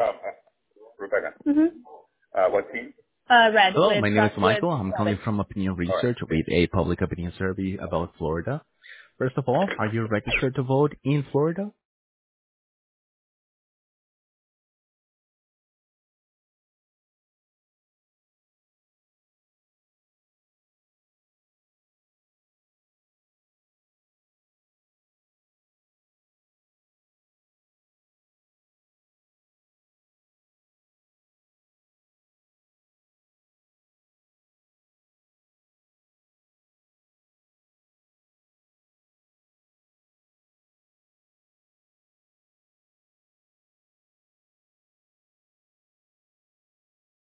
Rebecca. Mm-hmm. What team? Red Hello, with my name is with Michael. I'm calling from Opinion All right. Research with a public opinion survey about Florida. First of all, are you registered to vote in Florida?